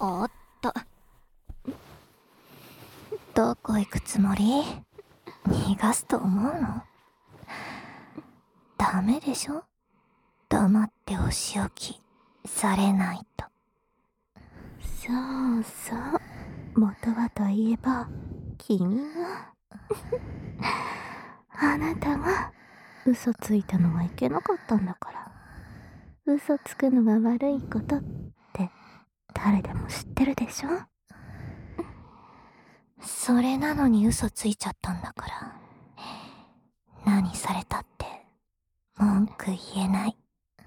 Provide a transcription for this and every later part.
おっと、どこ行くつもり？逃がすと思うの？ダメでしょ、黙ってお仕置きされないと。 そうそう、元はといえば君があなたが嘘ついたのはいけなかったんだから。嘘つくのが悪いことって誰でも知ってるでしょ。 それなのに嘘ついちゃったんだから、何されたって文句言えない。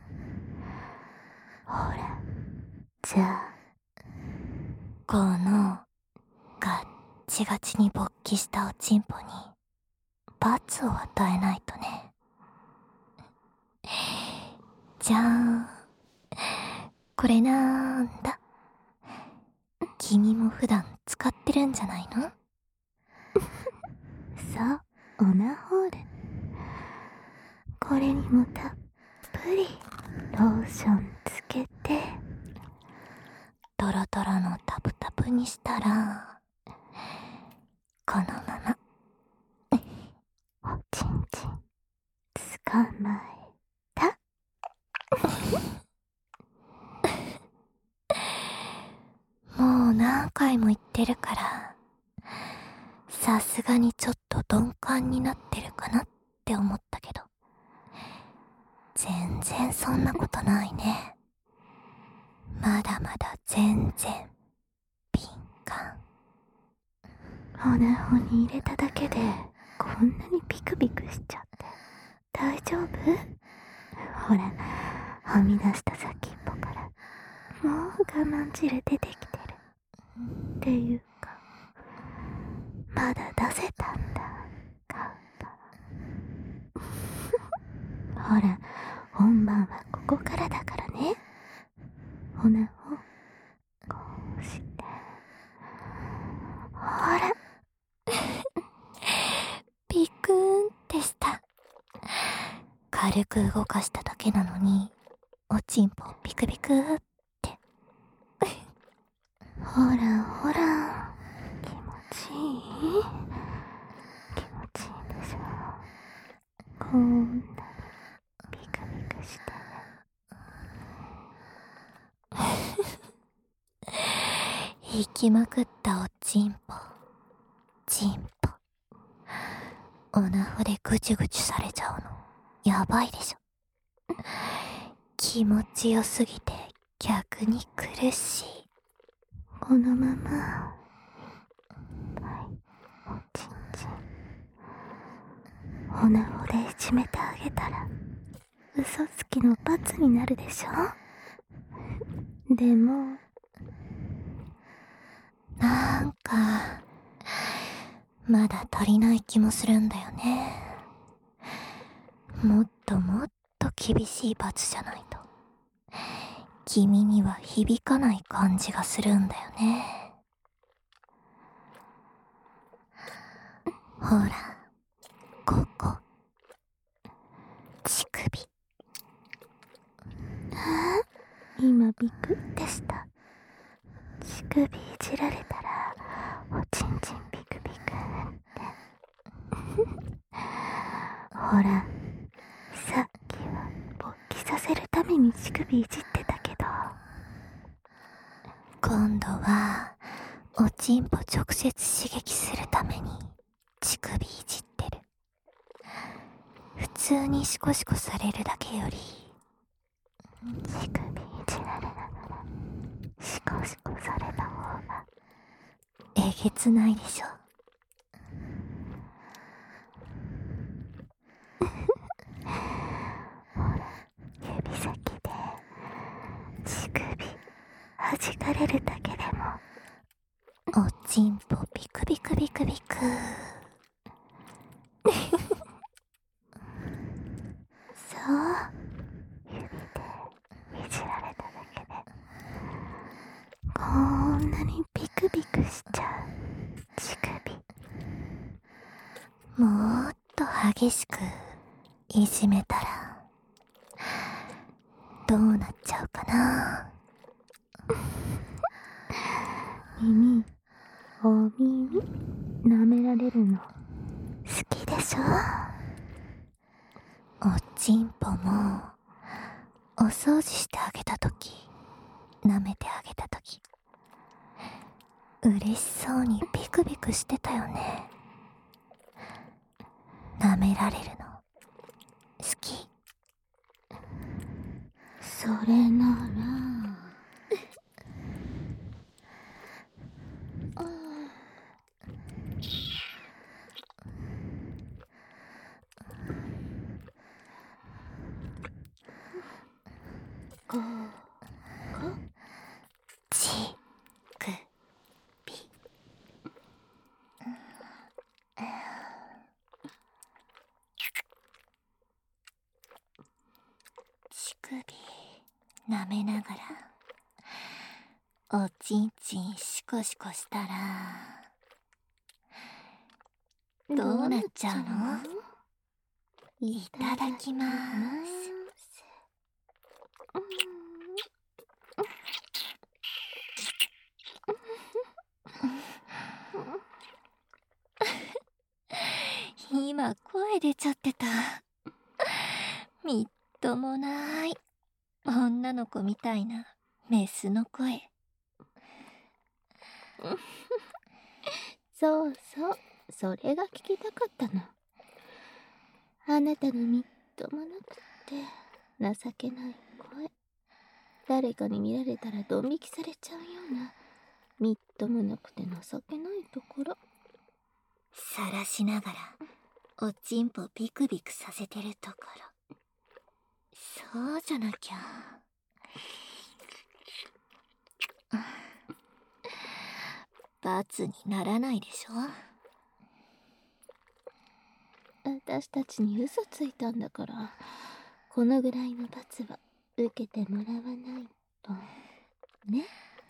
ほら、じゃあこのガッチガチに勃起したおちんぽに罰を与えないとね。じゃあ、これなんだ？君も普段使ってるんじゃないの？ そう、オナホール。これにもたっぷりローションつけて、 トロトロのタプタプにしたら、このままおちんちん捕まえた。 もう何回も言ってるから、さすがにちょっと鈍感になってるかなって思ったけど、全然そんなことないね。まだまだ全然敏感。 オナホに入れただけでこんなにビクビクしちゃって大丈夫？ほら、はみ出した先っぽからもう我慢汁出てきてる。っていうか、まだ出せたんだ、カウパ。ほら、本番はここからだからね。オナホ、こうして、ほら。 ビクーンってした。軽く動かしただけなのに、おちんぽビクビクって。 ほらほら、気持ちいい？気持ちいいでしょ。こんなにビクビクして。 行きまくったおちんぽ、ちんぽ。おなほでぐちゅぐちゅされちゃうの、やばいでしょ。気持ちよすぎて逆に苦しい。 このままいっぱいおちんちんおなほでいじめてあげたら嘘つきの罰になるでしょ。でもなんかまだ足りない気もするんだよね。もっともっと厳しい罰じゃないと君には響かない感じがするんだよね。ほら、ここ、乳首。 今ビクってした。乳首いじられたらおちんちんビクビクってほら、さっきは勃起させるために乳首いじってたけど、 今度はおちんぽ直接刺激するために乳首いじってる。普通にシコシコされるだけより乳首いじられながらシコシコされた方がえげつないでしょ。 ほら、指先で乳首弾かれるだけでもおちんぽビクビクビクビクそう、指でいじられただけでこんなにビクビクしちゃう乳首。 もっと激しくいじめたらどうなっちゃうかな。 お耳舐められるの好きでしょ。 おちんぽもお掃除してあげたとき、舐めてあげたとき、嬉しそうにビクビクしてたよね。舐められるの好き。 それならこちくび。乳首舐めながらおちんちんシコシコしたらどうなっちゃうの？いただきまーす。今声出ちゃってた。みっともない女の子みたいなメスの声。 そうそう、それが聞きたかったの。あなたのみっともなくって情けない声。誰かに見られたらドン引きされちゃうようなみっともなくて情けないところ。 さらしながらおちんぽビクビクさせてるところ。そうじゃなきゃ。罰にならないでしょ。 私たちに嘘ついたんだから、このぐらいの罰は受けてもらわないとね。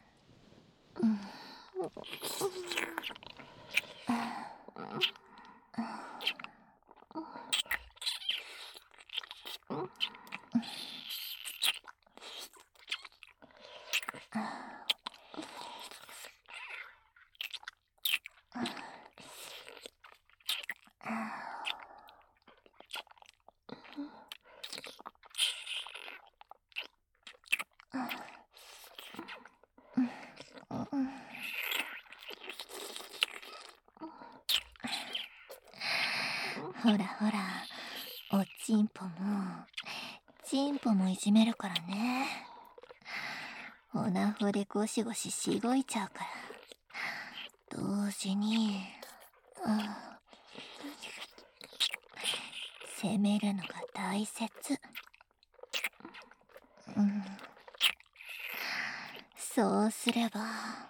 ほらほら、おちんぽもちんぽもいじめるからね。おなほでゴシゴシしごいちゃうから、同時に責めるのが大切。そうすれば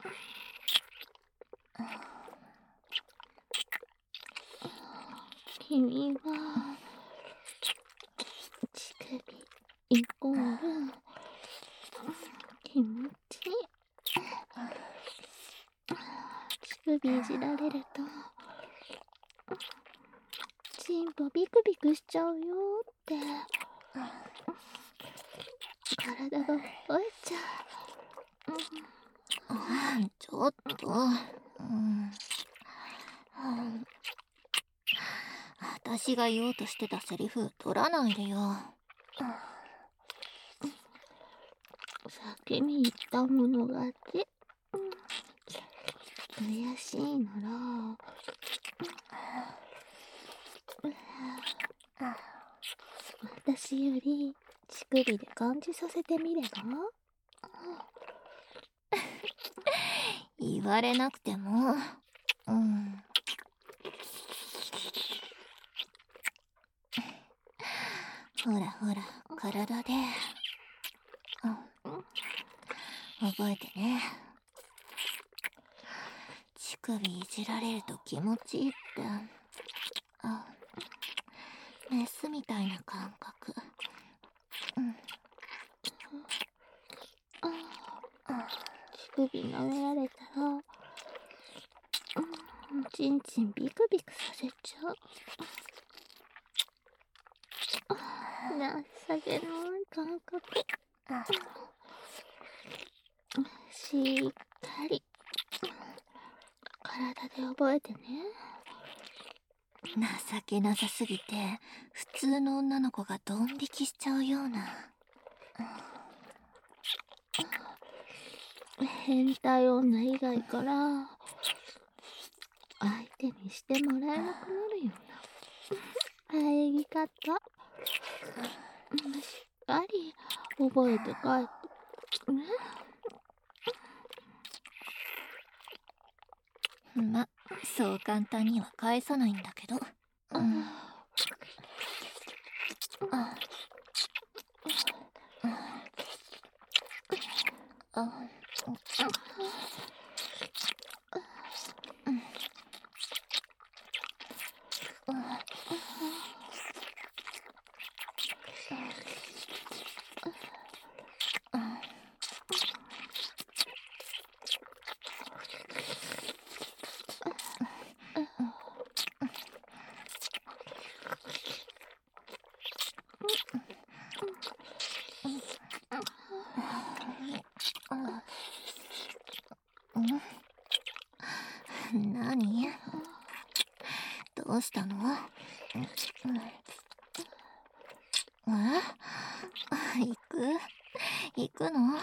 君は乳首イコール気持ち。乳首いじられるとチンポビクビクしちゃうよって体が覚えちゃう。 ちょっと、私が言おうとしてたセリフ取らないでよ。 先に言ったもの勝ち。悔しいなら私より乳首で感じさせてみれば。 言われなくても。ほらほら、体で。覚えてね。乳首いじられると気持ちいいって。メスみたいな感覚。 乳首舐められたらちんちんビクビクさせちゃう。情けない感覚。しっかり体で覚えてね。 情けなさすぎて普通の女の子がドン引きしちゃうような。 変態女以外から相手にしてもらえなくなるような礼儀方、しっかり覚えて帰ってね。 ま、そう簡単には返さないんだけど。何？どうしたの？行くの？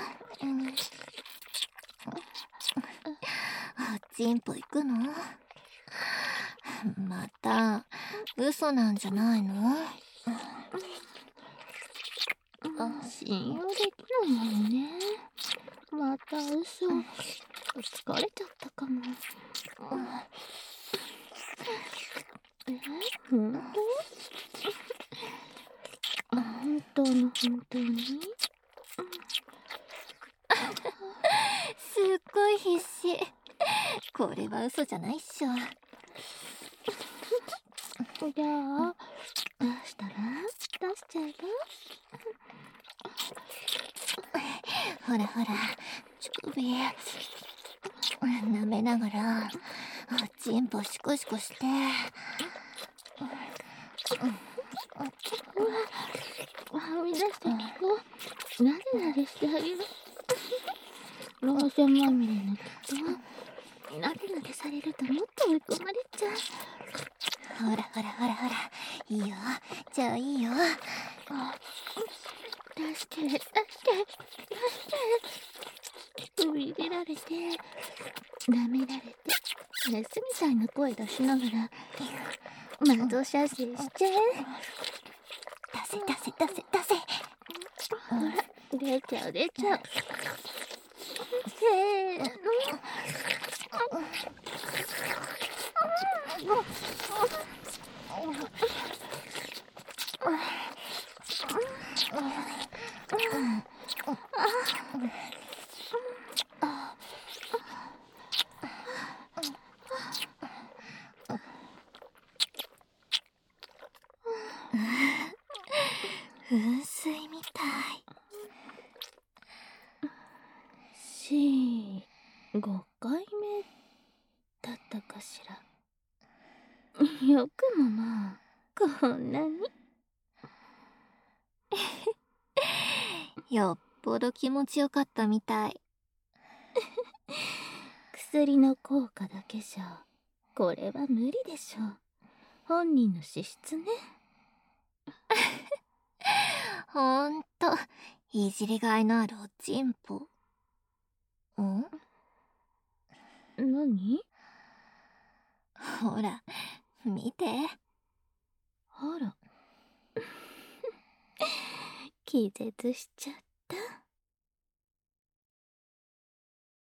チンポ行くの？また嘘なんじゃないの？ 信用できないわよね。また嘘。疲れちゃったかも。本当の本当に？ すっごい必死。これは嘘じゃないっしょ。 じゃあ出したら？出しちゃえば？ ほらほら、乳首舐めながらチンポシコシコして。 はみ出して聞こう。なでなでしてあげる。ローションまみれのきっとなでなでされるともっと追い込まれちゃう。 ほらほらほらほら、いいよ、じゃあいいよ。 出して出して出して。首入れられて舐められて、メスみたいな声出しながら窓射精しちゃえ。 出せ出せ出せ出せ。 ほら出ちゃう出ちゃう。せーの。 噴水みたい。 5回目だったかしら。よくもまあこんなに。 よっぽど気持ちよかったみたい。 薬の効果だけじゃこれは無理でしょう。本人の資質ね。 ほんといじりがいのあるおちんぽ。 何？ ほら見て。 あら気絶しちゃった。